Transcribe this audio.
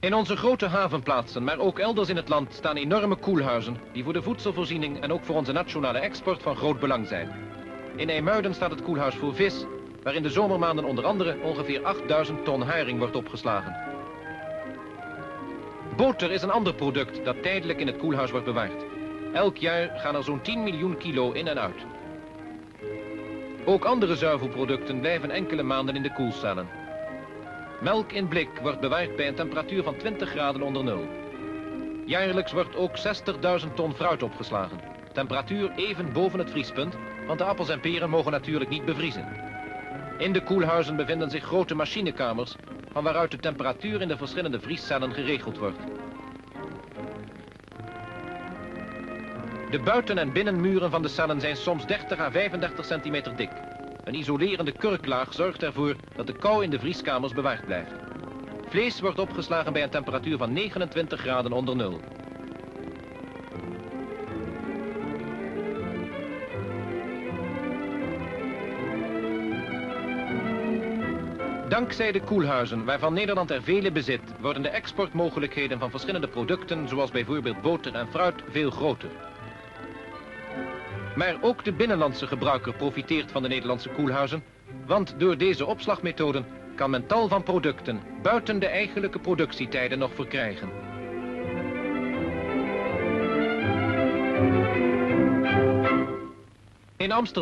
In onze grote havenplaatsen, maar ook elders in het land, staan enorme koelhuizen die voor de voedselvoorziening en ook voor onze nationale export van groot belang zijn. In IJmuiden staat het koelhuis voor vis, waar in de zomermaanden onder andere ongeveer 8000 ton haring wordt opgeslagen. Boter is een ander product dat tijdelijk in het koelhuis wordt bewaard. Elk jaar gaan er zo'n 10 miljoen kilo in en uit. Ook andere zuivelproducten blijven enkele maanden in de koelcellen. Melk in blik wordt bewaard bij een temperatuur van 20 graden onder nul. Jaarlijks wordt ook 60.000 ton fruit opgeslagen. Temperatuur even boven het vriespunt, want de appels en peren mogen natuurlijk niet bevriezen. In de koelhuizen bevinden zich grote machinekamers, van waaruit de temperatuur in de verschillende vriescellen geregeld wordt. De buiten- en binnenmuren van de cellen zijn soms 30 à 35 centimeter dik. Een isolerende kurklaag zorgt ervoor dat de kou in de vrieskamers bewaard blijft. Vlees wordt opgeslagen bij een temperatuur van 29 graden onder nul. Dankzij de koelhuizen, waarvan Nederland er vele bezit, worden de exportmogelijkheden van verschillende producten, zoals bijvoorbeeld boter en fruit, veel groter. Maar ook de binnenlandse gebruiker profiteert van de Nederlandse koelhuizen, want door deze opslagmethoden kan men tal van producten buiten de eigenlijke productietijden nog verkrijgen. In Amsterdam